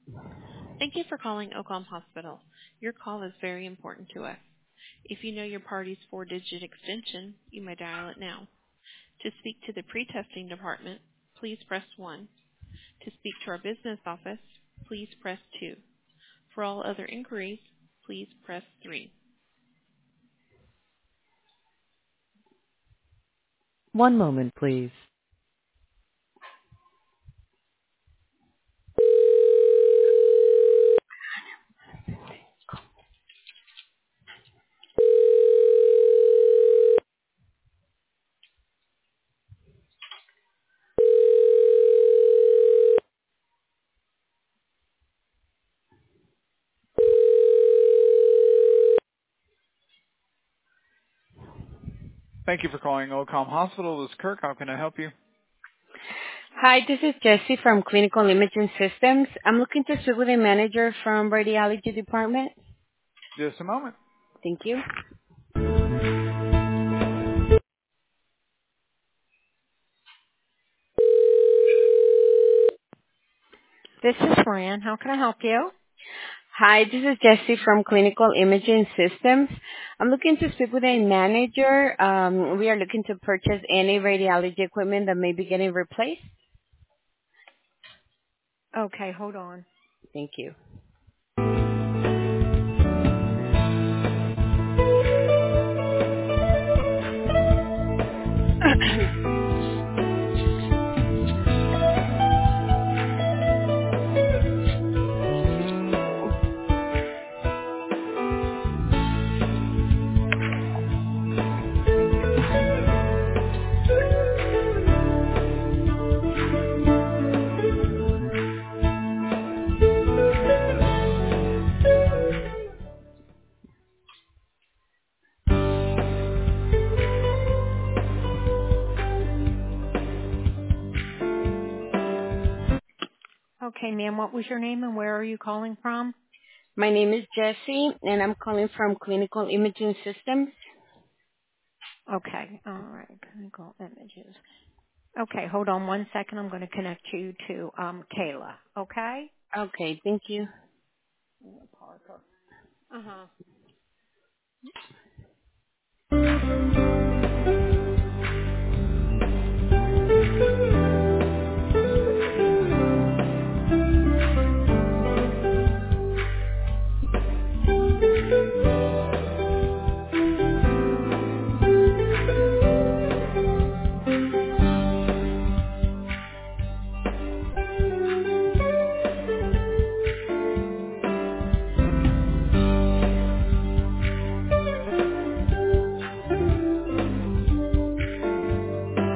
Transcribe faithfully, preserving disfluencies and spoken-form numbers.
Thank you for calling Ocom Hospital. Your call is very important to us. If you know your party's four-digit extension, you may dial it now. To speak to the pre-testing department, please press one. To speak to our business office, please press two. For all other inquiries, please press three. One moment, please. Thank you for calling Ocom Hospital. This is Kirk. How can I help you? Hi, this is Jessie from Clinical Imaging Systems. I'm looking to speak with a manager from radiology department. Just a moment. Thank you. This is Fran. How can I help you? Hi, this is Jessie from Clinical Imaging Systems. I'm looking to speak with a manager. Um, we are looking to purchase any radiology equipment that may be getting replaced. Okay, hold on. Thank you. Okay, ma'am, what was your name and where are you calling from? My name is Jessie, and I'm calling from Clinical Imaging Systems. Okay, all right, clinical images. Okay, hold on one second. I'm going to connect you to um, Kayla. Okay? Okay, thank you. Uh huh.